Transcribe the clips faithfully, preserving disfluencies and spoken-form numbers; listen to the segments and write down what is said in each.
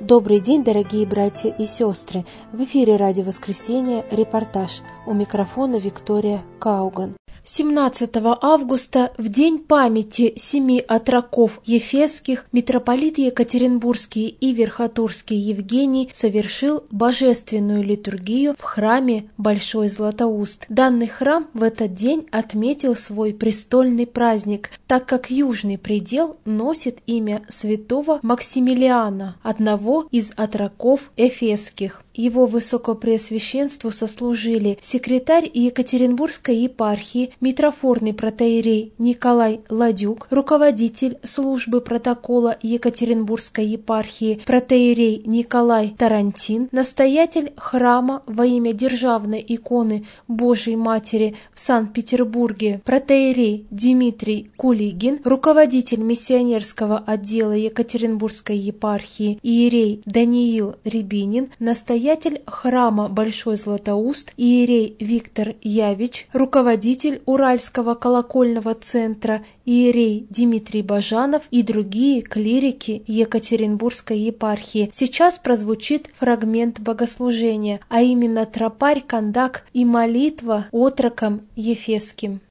Добрый день, дорогие братья и сестры! В эфире Радио Воскресения репортаж. У микрофона Виктория Кауган. семнадцатого августа, в день памяти семи отроков ефесских, митрополит Екатеринбургский и Верхотурский Евгений совершил божественную литургию в храме Большой Златоуст. Данный храм в этот день отметил свой престольный праздник, так как южный предел носит имя святого Максимилиана, одного из отроков эфесских. Его высокопреосвященству сослужили секретарь Екатеринбургской епархии, митрофорный протоиерей Николай Ладюк, руководитель службы протокола Екатеринбургской епархии протоиерей Николай Тарантин, настоятель храма во имя Державной иконы Божией Матери в Санкт-Петербурге протоиерей Дмитрий Кулигин, руководитель миссионерского отдела Екатеринбургской епархии иерей Даниил Рябинин, настоятель храма Большой Златоуст иерей Виктор Явич, руководитель Уральского колокольного центра иерей Дмитрий Бажанов и другие клирики Екатеринбургской епархии. Сейчас прозвучит фрагмент богослужения, а именно тропарь, кандак и молитва отрокам ефесским.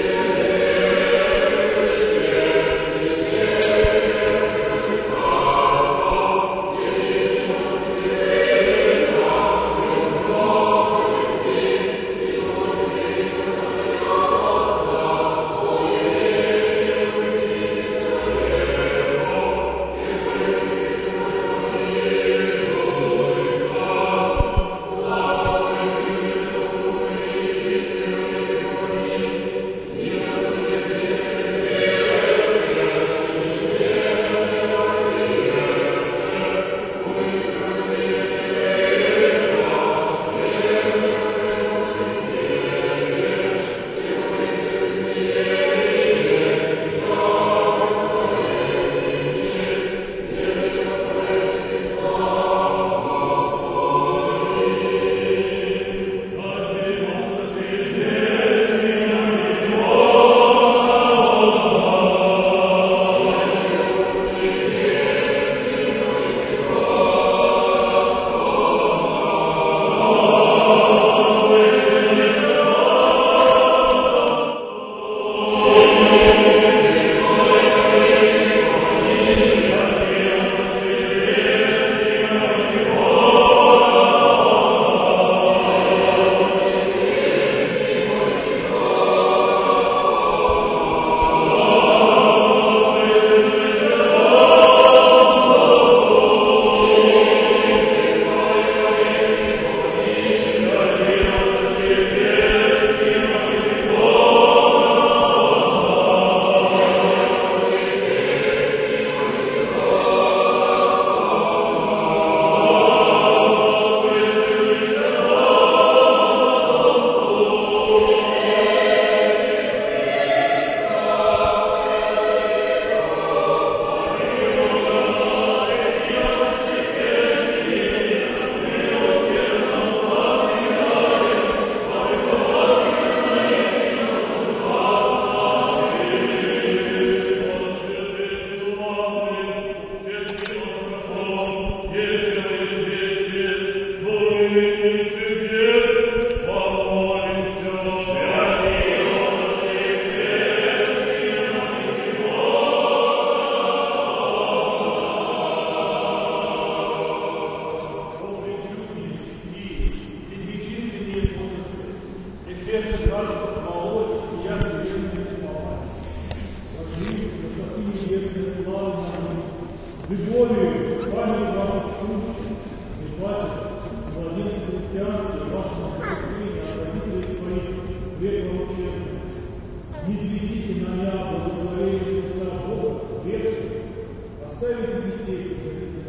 Любовью, память ваших душ, не платит младенец христианства, вашего поколения, родителей своих, веков учения. Не сведите на меня благословение Христа Бога, грешных, оставите детей,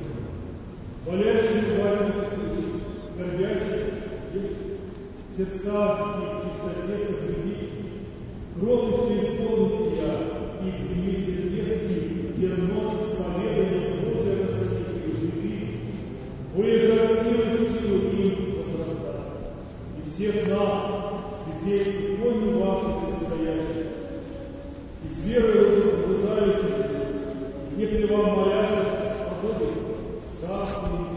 болящих бывают сыны, скорбящих, сердца их в чистоте сохранить, кротостью исполните я, их земли сердечные, зерно исповедания Божия насадите в любви, выезжать силу в силу им возрастать. И всех нас, святей иконе ваших предстоящих, и с верою вызающих, и тепле вам молящих, свободы, царствия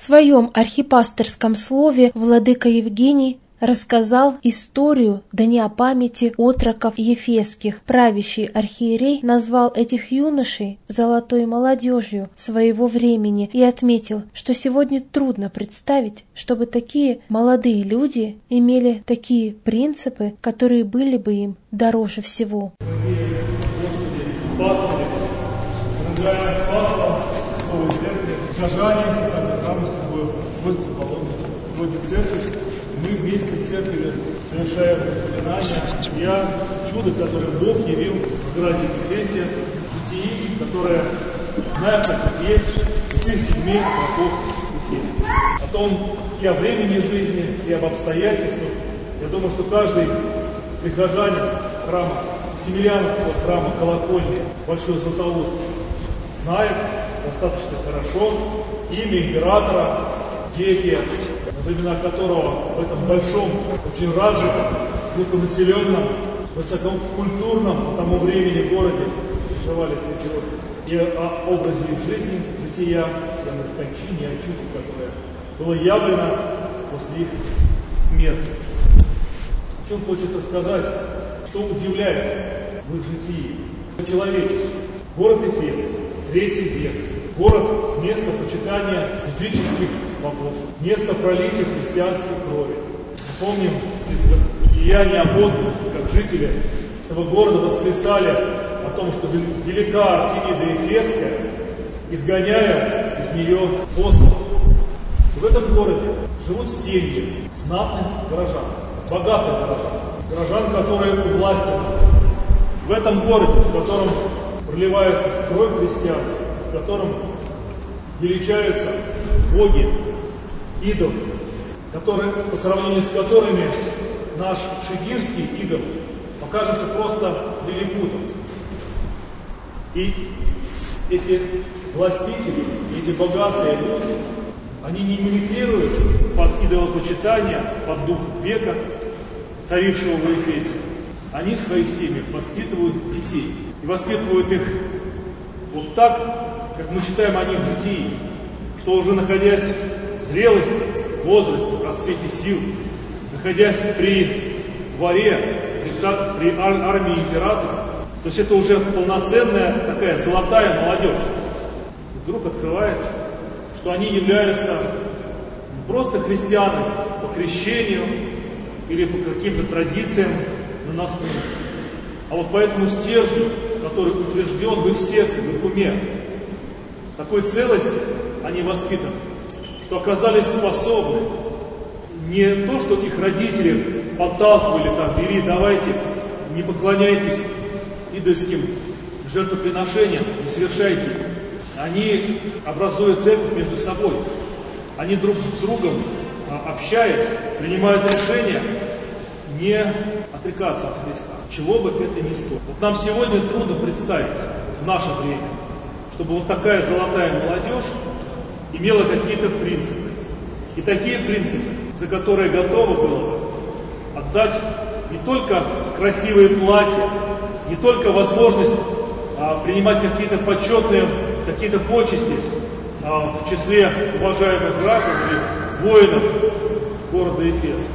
своем архипасторском слове владыка Евгений рассказал историю Дня памяти отроков ефесских. Правящий архиерей назвал этих юношей золотой молодежью своего времени и отметил, что сегодня трудно представить, чтобы такие молодые люди имели такие принципы, которые были бы им дороже всего. Мы вместе с церковью совершаем воспоминания. Я чудо, которое Бог явил в городе Ефесе, житии, которое знаем как житие святых седьми отроков Ефеса. О том и о времени жизни, и об обстоятельствах. Я думаю, что каждый прихожанин храма, Семилянского храма колокольни Большой Златоуст знает достаточно хорошо имя императора Декия, во времена которого в этом большом, очень развитом, густонаселенном, высококультурном по тому времени городе проживали всякие вот и о образе их жизни, жития, и о их кончине, и о чуде, которое было явлено после их смерти. О чем хочется сказать, что удивляет в их житии, в человечестве. Город Эфес, третий век, город – место почитания языческих богов, место пролития христианской крови. Помним из деяний апостолов, как жители этого города восклицали о том, что велика Артемида Ефесская, изгоняя из нее апостолов. В этом городе живут семьи знатных горожан, богатых горожан, горожан, которые у власти находятся. В этом городе, в котором проливается кровь христианская, в котором величаются боги, идолы, которые, по сравнению с которыми наш шигирский идол покажется просто лилипутом. И эти властители, эти богатые люди, они не мимикрируют под идолопочитание, под дух века, царившего в Ефесе. Они в своих семьях воспитывают детей. И воспитывают их вот так, как мы читаем о них в житии, что уже находясь в зрелости, в возрасте, в расцвете сил, находясь при дворе, при, цар, при ар- армии императора, то есть это уже полноценная такая золотая молодежь. И вдруг открывается, что они являются не просто христианами по крещению или по каким-то традициям наносным, а вот по этому стержню, который утвержден в их сердце, в их уме. Такой целости они воспитаны, что оказались способны не то, что их родители подталкивали, там, бери, давайте, не поклоняйтесь идольским жертвоприношениям, не совершайте. Они образуют церковь между собой. Они друг с другом, общаясь, принимают решения не отрекаться от Христа, чего бы это ни стоило. Вот нам сегодня трудно представить, вот в наше время, чтобы вот такая золотая молодежь имела какие-то принципы. И такие принципы, за которые готово было бы отдать не только красивые платья, не только возможность а, принимать какие-то почетные, какие-то почести а, в числе уважаемых граждан или воинов города Эфес,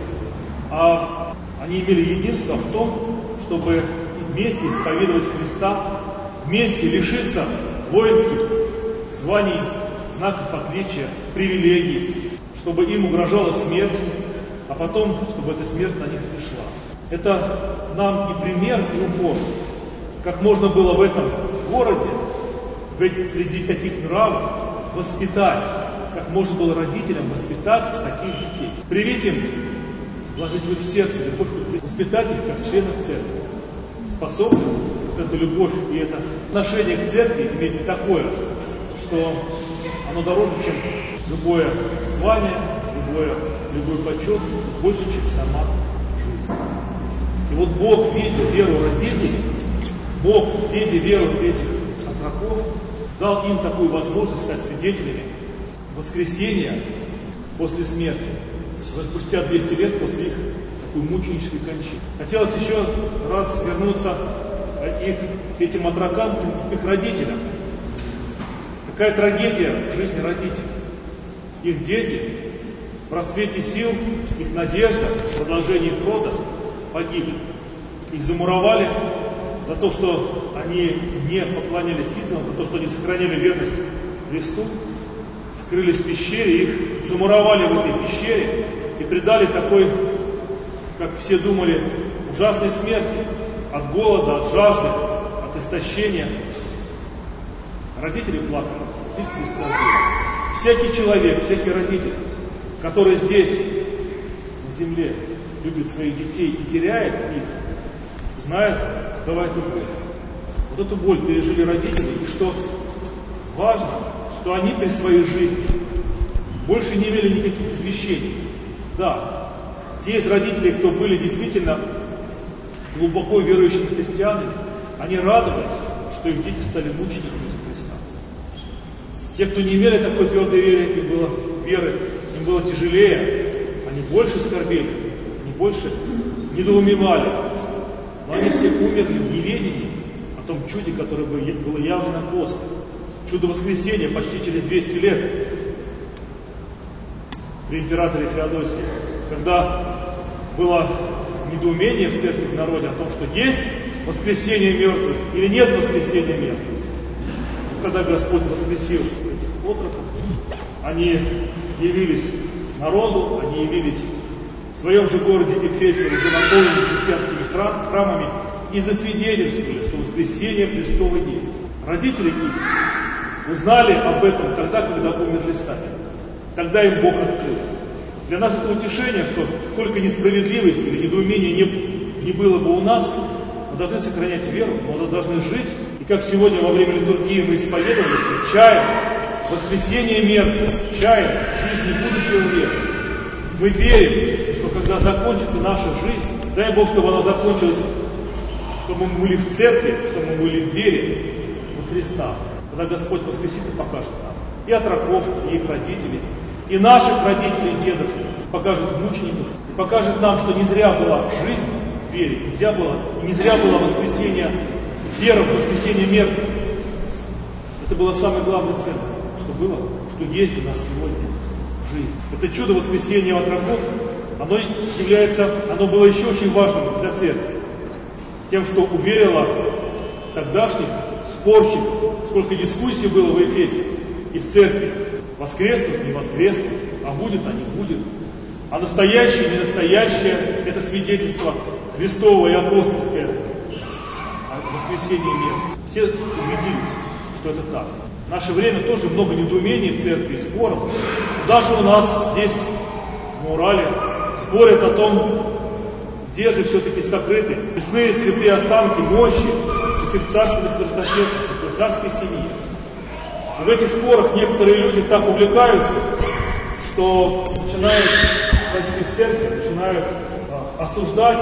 а они имели единство в том, чтобы вместе исповедовать Христа, вместе лишиться воинских званий, знаков отличия, привилегий, чтобы им угрожала смерть, а потом, чтобы эта смерть на них пришла. Это нам и пример, и упор, как можно было в этом городе, среди таких нравов, воспитать, как можно было родителям воспитать таких детей. Привить им, вложить в их сердце любовь к Христу, воспитать их как членов церкви, способных вот эту любовь и это отношение к церкви иметь такое, что оно дороже, чем любое звание, любое, любой почет, больше, чем сама жизнь. И вот Бог, видя веру родителей, Бог, видя веру этих отроков, дал им такую возможность стать свидетелями воскресения после смерти, спустя двести лет после их такой мученической кончины. Хотелось еще раз вернуться их, этим отрокам, к их родителям. Какая трагедия в жизни родителей. их дети в расцвете сил, их надежда, продолжение их рода погибли. Их замуровали за то, что они не поклонялись идолам, за то, что они сохраняли верность Христу, скрылись в пещере, их замуровали в этой пещере и предали такой, как все думали, ужасной смерти, от голода, от жажды, от истощения. Родители плакали, родители скорбели. Всякий человек, всякий родитель, который здесь, на земле, любит своих детей и теряет их, знает, какова это боль. Вот эту боль пережили родители, и что важно, что они при своей жизни больше не имели никаких извещений. Да, те из родителей, кто были действительно глубоко верующими христианами, они радовались, что их дети стали мучениками за Христа. Те, кто не имели такой твердой веры, им было, веры, им было тяжелее, они больше скорбели, они больше недоумевали. Но они все умерли в неведении о том чуде, которое было явлено после. Чудо воскресения почти через двести лет при императоре Феодосии, когда было недоумение в церкви, в народе о том, что есть воскресение мертвых или нет воскресения мертвых. Когда Господь воскресил этих отроков, они явились народу, они явились в своем же городе Эфесе, где наполнены христианскими храм, храмами, и засвидетельствовали, что воскресение Христово есть. Родители их узнали об этом тогда, когда умерли сами. Тогда им Бог открыл. Для нас это утешение, что сколько несправедливости или недоумения не, не было бы у нас, мы должны сохранять веру, мы должны жить. И как сегодня во время литургии мы исповедовали, что чаем воскресение мертвых, чаем жизни будущего века. Мы верим, что когда закончится наша жизнь, дай Бог, чтобы она закончилась, чтобы мы были в церкви, чтобы мы были в вере во Христа. Когда Господь воскресит и покажет нам и отроков, и их родителей, и наших родителей и дедов, покажет мучеников, и покажет нам, что не зря была жизнь в вере, не зря было, не зря было воскресение, вера в воскресение мертвых. Это было самое главное ценное, что было, что есть у нас сегодня жизнь. Это чудо воскресения отроков, оно является, оно было еще очень важным для церкви. Тем, что уверило тогдашних спорщиков, сколько дискуссий было в Эфесе и в церкви. Воскреснут, не воскреснут, а будет, а не будет. А настоящее, не настоящее, это свидетельство Христовое и апостольское о воскресении мира. Все убедились, что это так. В наше время тоже много недоумений в церкви, споров. Даже у нас здесь, на Урале, спорят о том, где же все-таки сокрыты лесные святые останки мощи святых царственных старостовцев, святой царской семьи. И в этих спорах некоторые люди так увлекаются, что начинают ходить из церкви, начинают а, осуждать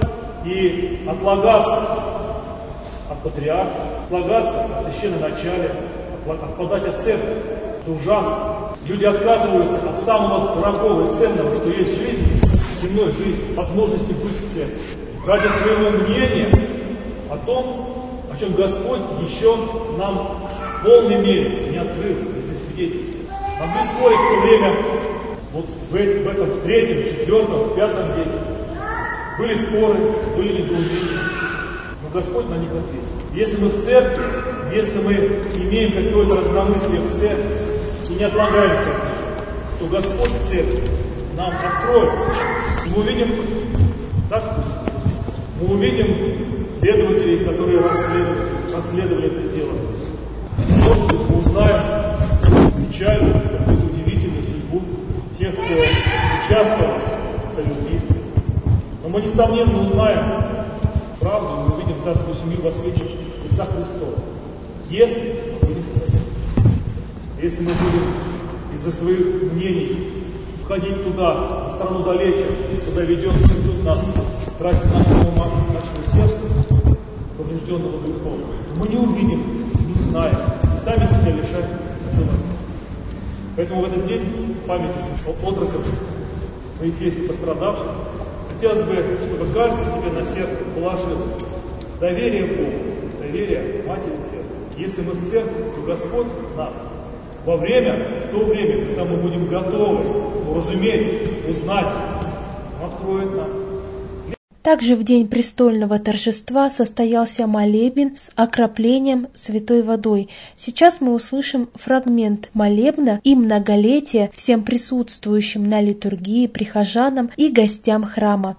и отлагаться от патриарха, отлагаться от священноначалия, отпадать от церкви. Это ужасно. Люди отказываются от самого дорогого и ценного, что есть в жизни, земной жизни, возможности быть в церкви. Ради своего мнения о том, о чем Господь еще нам в полной мере не открыл, не засвидетельствовал. Могли спорить в то время, вот в, в этом, в третьем, в четвертом, в пятом веке. Были споры, были недоумения, но Господь на них ответил. Если мы в церкви, если мы имеем какое-то разномыслие в церкви и не отлагаемся от них, то Господь в церкви нам откроет. И мы увидим царскую семью, мы увидим следователей, которые расследовали, расследовали это дело. Может быть, мы узнаем печальную, какую-то удивительную судьбу тех, кто участвовал в самоубийстве. Но мы, несомненно, узнаем правду, мы увидим царскую семью во свете лица Христова. Если мы будем в церкви, если мы будем из-за своих мнений входить туда, в страну далече, куда ведет, ведут нас страсти нашего ума и нашего сердца, поврежденного грехом, мы не увидим, не узнаем, и сами себя лишаем этой возможности. Поэтому в этот день памяти отроков в Эфесе пострадавших хотелось бы, чтобы каждый себе на сердце положил доверие Богу, доверие Матери Церкви. Если мы в церкви, то Господь нас во время, в то время, когда когда мы будем готовы уразуметь, узнать, Он откроет нам. Также в день престольного торжества состоялся молебен с окроплением святой водой. Сейчас мы услышим фрагмент молебна и многолетия всем присутствующим на литургии прихожанам и гостям храма.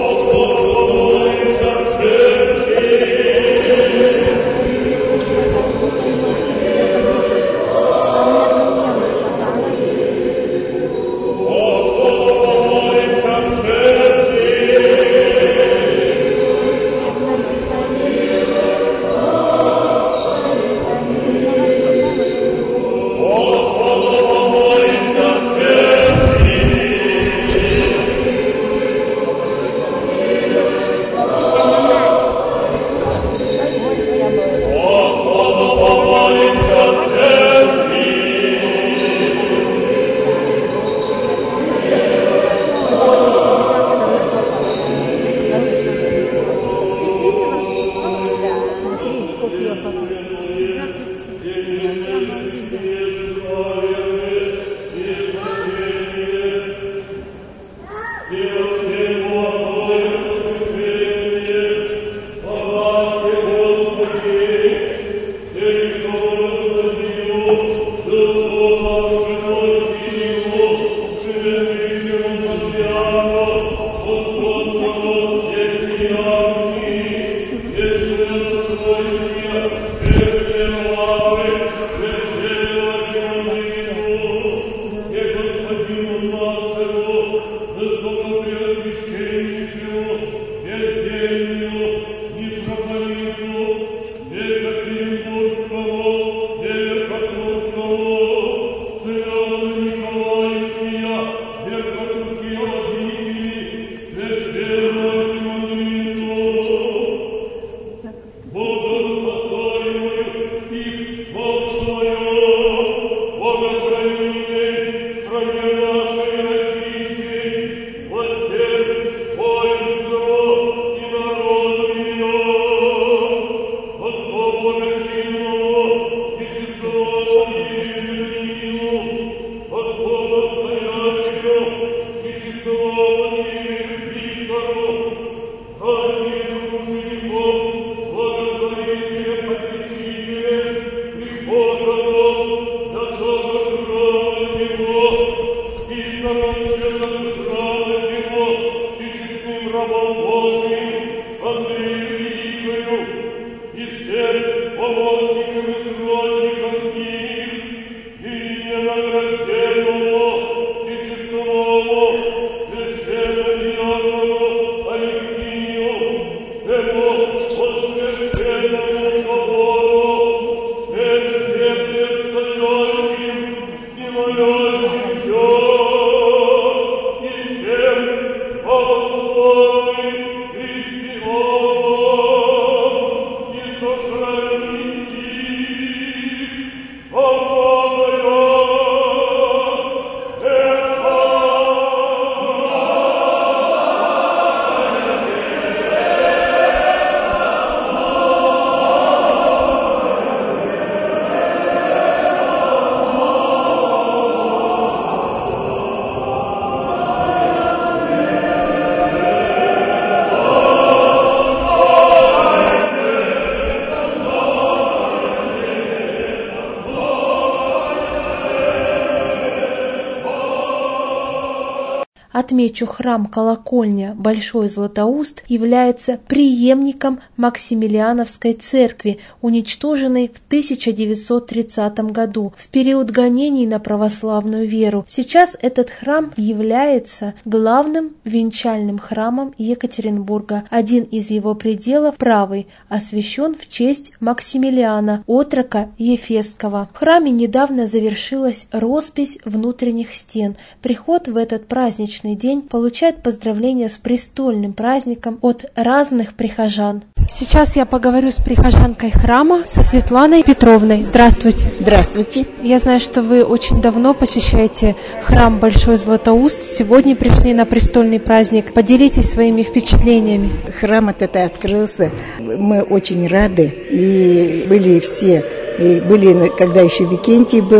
Отмечу, храм-колокольня Большой Златоуст является преемником Максимилиановской церкви, уничтоженной в тысяча девятьсот тридцатом году в период гонений на православную веру. Сейчас этот храм является главным венчальным храмом Екатеринбурга. Один из его пределов, правый, освящен в честь Максимилиана, отрока Ефесского. В храме недавно завершилась роспись внутренних стен. Приход в этот праздничный день получает поздравления с престольным праздником от разных прихожан. Сейчас я поговорю с прихожанкой храма, со Светланой Петровной. Здравствуйте. Здравствуйте. Я знаю, что вы очень давно посещаете храм Большой Златоуст. Сегодня пришли на престольный праздник. Поделитесь своими впечатлениями. Храм этот открылся. Мы очень рады. И были все. И были, когда еще Викентий был,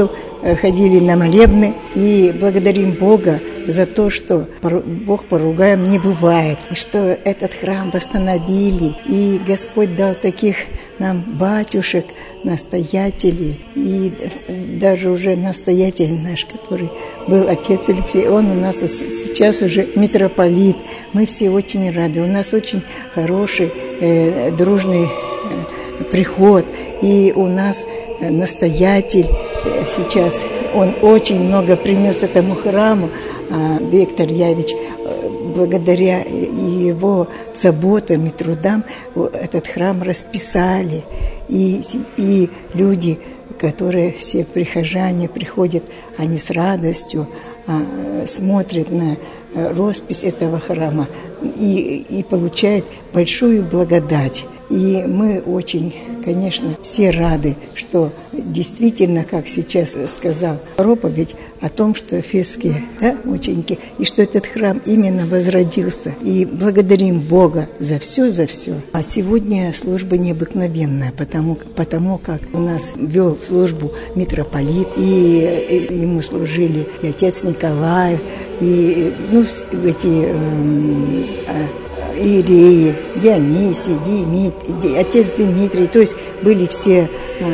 ходили на молебны и благодарим Бога за то, что Бог поругаем не бывает, и что этот храм восстановили, и Господь дал таких нам батюшек, настоятелей, и даже уже настоятель наш, который был отец Алексей, он у нас сейчас уже митрополит. Мы все очень рады, у нас очень хороший, э, дружный э, приход, и у нас настоятель сейчас, он очень много принес этому храму, Виктор Явич, благодаря его заботам и трудам этот храм расписали. И, и люди, которые все прихожане приходят, они с радостью а, смотрят на роспись этого храма и, и получают большую благодать. И мы очень, конечно, все рады, что действительно, как сейчас сказал проповедь, о том, что эфесские, да, ученики, и что этот храм именно возродился. И благодарим Бога за все, за все. А сегодня служба необыкновенная, потому, потому как у нас вел службу митрополит, и, и ему служили и отец Николай, и ну, эти... Э, э, Иереи, Дионисий, Димитрий, отец Дмитрий, то есть были все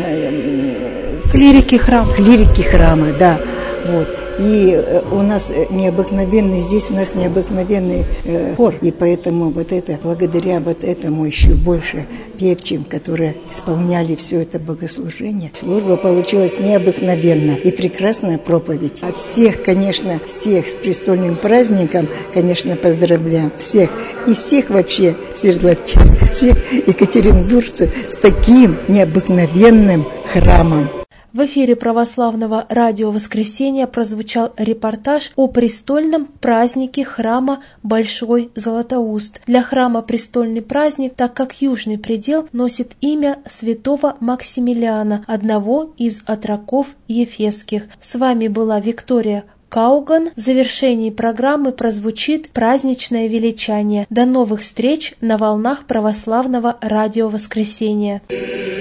э, клирики храма. Клирики храма, да. Вот. И у нас необыкновенный, здесь у нас необыкновенный э, хор, и поэтому вот это, благодаря вот этому еще больше певчим, которые исполняли все это богослужение, служба получилась необыкновенная и прекрасная проповедь. А всех, конечно, всех с престольным праздником, конечно, поздравляем всех, и всех вообще свердловчан, всех екатеринбуржцев с таким необыкновенным храмом. В эфире православного радио «Воскресенье» прозвучал репортаж о престольном празднике храма Большой Златоуст. Для храма престольный праздник, так как южный предел носит имя святого Максимилиана, одного из отроков ефесских. С вами была Виктория Кауган. В завершении программы прозвучит праздничное величание. До новых встреч на волнах православного радио «Воскресенье».